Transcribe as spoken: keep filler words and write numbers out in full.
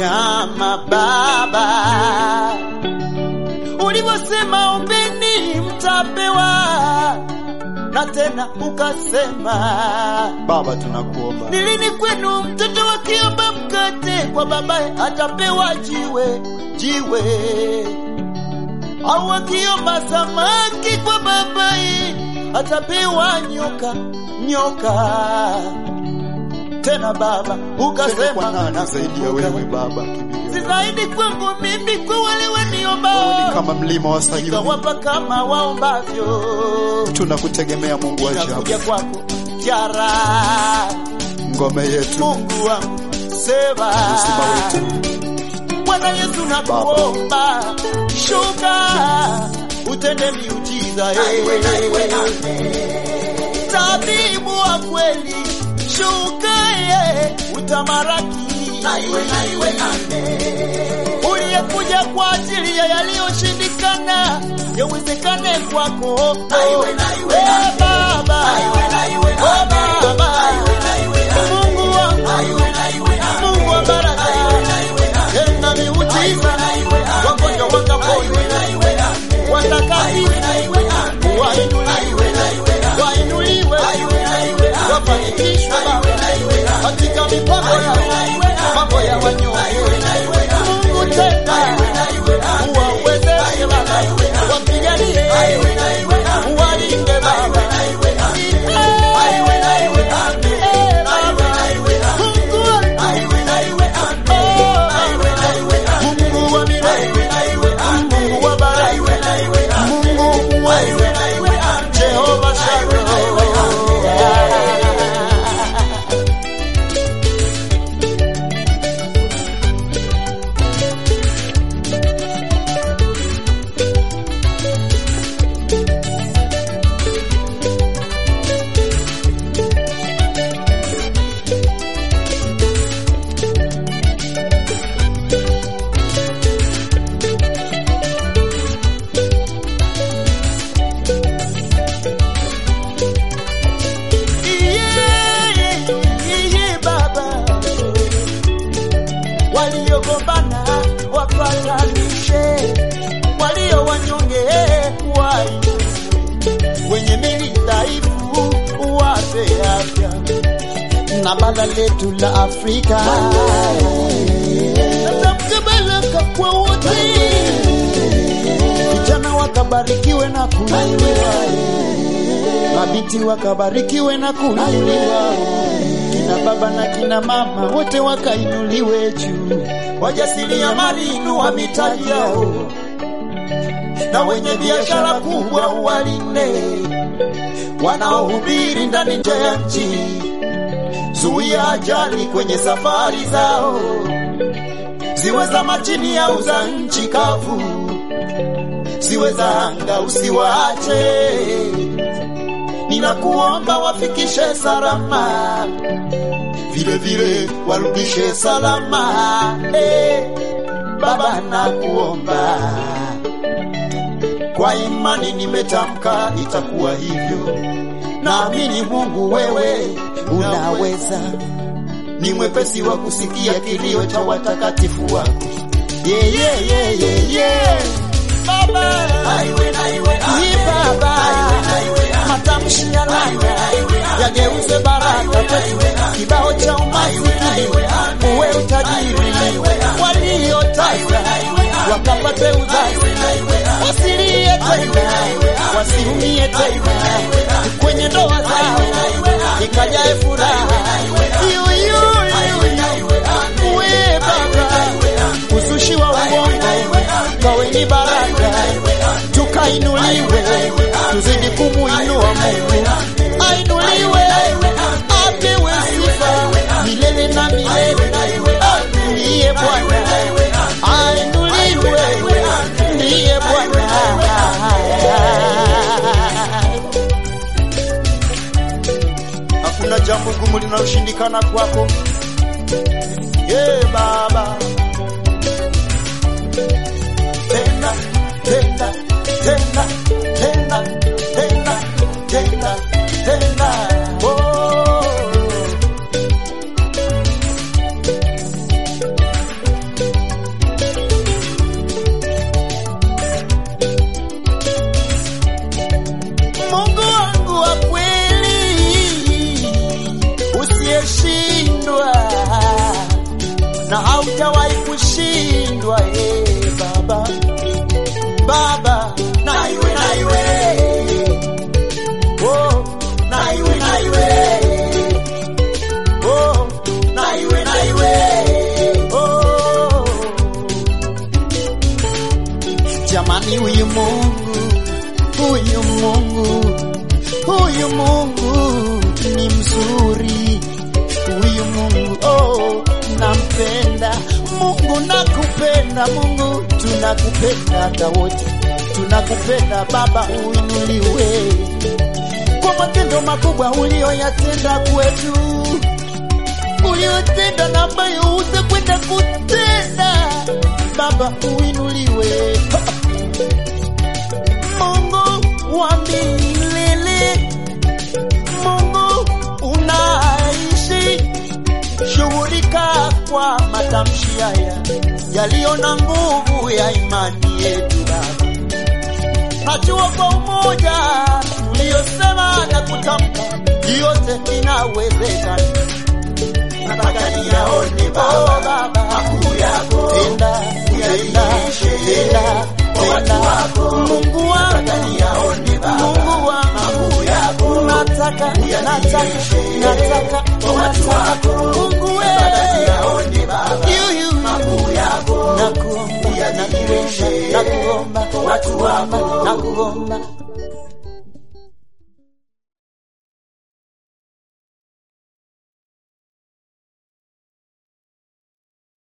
kama Baba. Ulivyosema ombeni mtapewa, na tena ukasema Baba tunakuomba. Ni lini kwenu mtoto akiomba mkate kwa babaye atapewa jiwe, jiwe? Au akiomba samaki kwa babaye atapewa nyoka, nyoka? Tena Baba ukasema na zaidi ya wewe Baba, si zaidi kwangu mimi kwa wale waniomba. Ni kama mlima wa Sayuni, wapa kama waombavyo. Tunakutegemea Mungu wa ajabu. Tunakuja kwako Jara, ngome yetu, Mungu wangu seva, msiba wetu. Bwana Yesu nakuomba, shuka utende miujiza. Tabibu wa kweli, shuka ye utamaraki. Uliyekuja kwa ajili ya yaliyoshindikana yawezekane kwako. Eh Baba, oh Baba, Mungu wangu, Mungu wa baraka, tena miujiza, wagonjwa wakaponywe, watakatifu wainuliwe, wafanikishwe katika mipango yao, mambo ya wanyonge. Mungu tena uwawezeshe Baba, wapiganie, uwalinde Baba. Mungu wa milele, Mungu wa baraka, Mungu mweza, Jehova Shalom. Waliogombana wapatanishe, walio wanyonge wai, wenye mili dhaifu wape afya, na bara letu la Afrika baraka kwa wote. Vijana wakabarikiwe na kuinuliwa, mabinti wakabarikiwe na kuinuliwa, kina baba na kina mama wote wakainuliwe juu. Wajasiriamali inua mitaji yao, na wenye biashara kubwa walinde, wanaohubiri ndani nje ya nchi, zuia ajali kwenye safari zao, ziwe za majini au za nchi kavu, ziwe za anga usiwaache. Ninakuomba wafikishe salama, vile vile warudishe salama. Eh, Baba nakuomba, kwa imani nimetamka itakuwa hivyo. Naamini Mungu wewe unaweza, ni mwepesi wa kusikia kilio cha watakatifu wako. Yeah, yeah, yeah, yeah, yeah. Baba, aiwe, aiwe, aiwe, Baba, matamshi ya laana yageuze baraka kwetu, kibao cha umasikini uwe utajiri, waliotaka wakapate uzazi, wasilie tena, wasiumie tena, kwenye ndoa zao ikajae furaha. Uwe Baba, uzushi wa uongo kawe ni baraka, tukainuliwe, tuzidi kumuinua Mungu. Ainuliwe, apewe sifa milele na milele. Ndiye Bwana, ainuliwe, ndiye Bwana. Hakuna jambo gumu linaloshindikana kwako. Ye Baba, tena tena tena tena tena tena tena. Oh, na haujawahi kushindwa. Eh, Baba, Baba, na iwe na iwe, oh, na iwe na iwe, oh, na iwe na iwe, oh. Jamani, huyu Mungu, huyu Mungu, huyu Mungu ni mzuri. Huyu Mungu, oh, nampenda. Mungu nakupenda, Mungu tunakupenda, hata wote tunakupenda. Baba, uinuliwe kwa matendo makubwa ulioyatenda kwetu, uliotenda na ambayo utakwenda kutenda. Baba, uinuliwe. Mungu wa milele, Mungu unaishi, shughulika kwa matamshi haya yaliyo na nguvu ya imani yetu. Baba, najua kwa umoja uliosema na kutamka yote inawezekana. Nataka niyaone Baba makuu yako, tenda tenda tenda tenda. Mungu wangu, niyaone Baba makuu yako. Nataka nataka nataka nataka Mungu wewe, niyaone Baba makuu yako. Nakuomba nakuomba nakuomba watu wako, nakuomba